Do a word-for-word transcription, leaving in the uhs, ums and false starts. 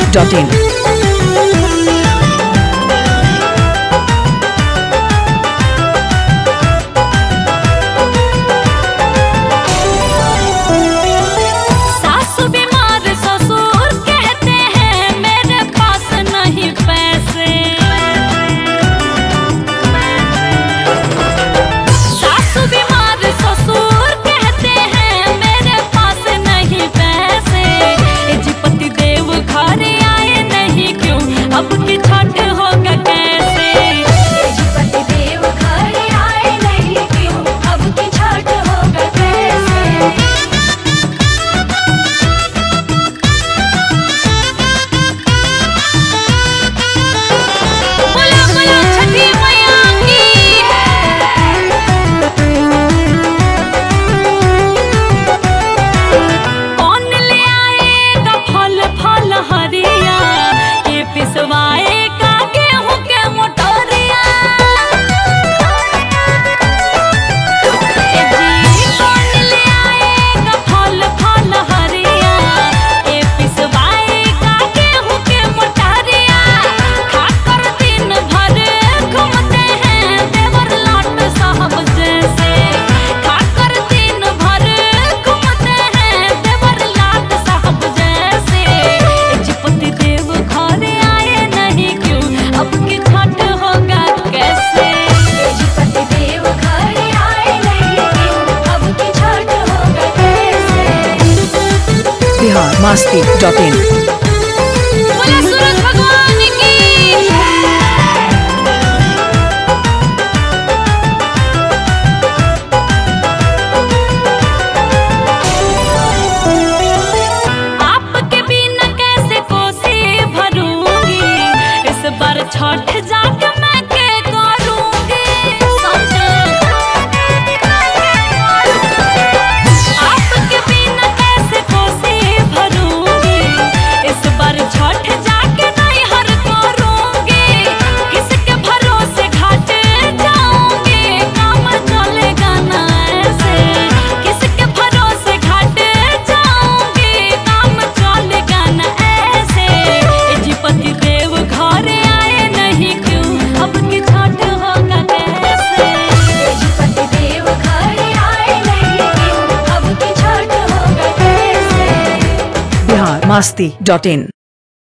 Dot in. Bihar Masti dot in. आपके बिना कैसे कोसी भरूंगी, इस बार छठ जाके मैं के करूंगी। आपके बिना कैसे कोसी भरूंगी, इस बार छठ जाके नहीं हर करूंगी। किसके भरोसे घाट जाऊंगी, काम चलेगा ना ऐसे। किसके भरोसे घाट जाऊंगी, काम चलेगा ना ऐसे। ए जी पति देव घर आए नहीं क्यों, अब की छठ होगा कैसे। ए जी पति देव घर आए नहीं क्यों, अब की छठ होगा कैसे। बिहार मस्ती डॉट इन।